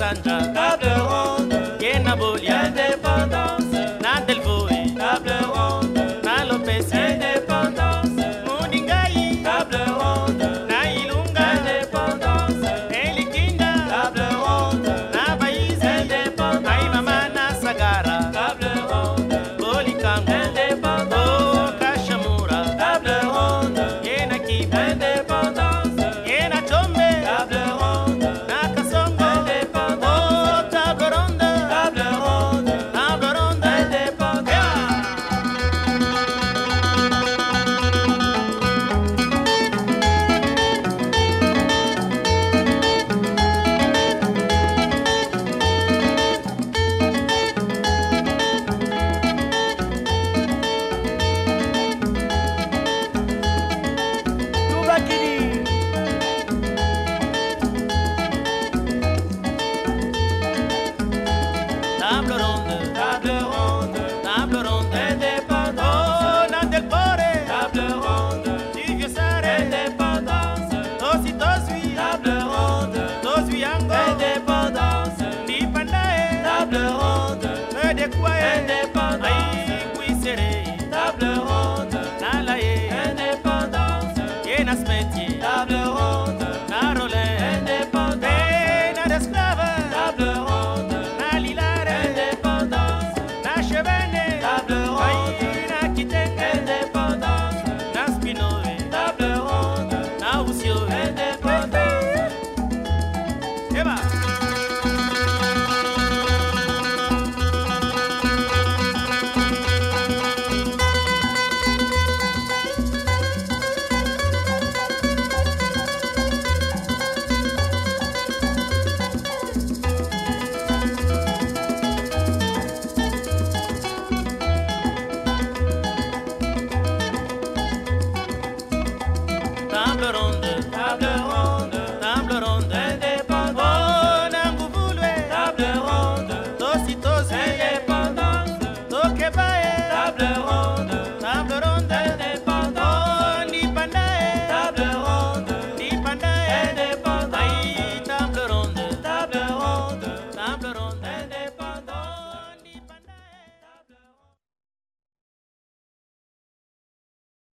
Sandra, table ronde, Yena Bolia, indépendance, Nadel Boy, table ronde, Na Lopez, indépendance, Mudingai, table ronde, Na Ilunga, indépendance, Elikinda, table ronde, Na Baize, indépendance, Ai Mama Na Sagara, table ronde, Bolikango, indépendance, Oh Kashamura, table ronde, Yena Kiba, indépendance, Yena Chombe, table ronde, Na Kasongo, indépendance, Oh Table Ronde, table ronde, Table Ronde, indépendance. Tubakini, Table Ronde, Table ronde, Table Ronde, indépendance, Oh Nadel Bore, table ronde, Du Vieux Sare, indépendance, Tosi Tosui, table ronde, Tosui Ango, indépendance, Di Pandae, table ronde, De Kwae, indépendance, Ai Kuisere, table ronde, Nalaye, indépendance, Yena Smeti, table ronde, Na Rolin, indépendance, Na d'Esclave, table ronde, Na Lilare, indépendance, Na Chevene, table ronde, Ai Na Kitenge, indépendance, Na Spinoe, table ronde, Na Usio, indépendance. Eba. Table ronde, Table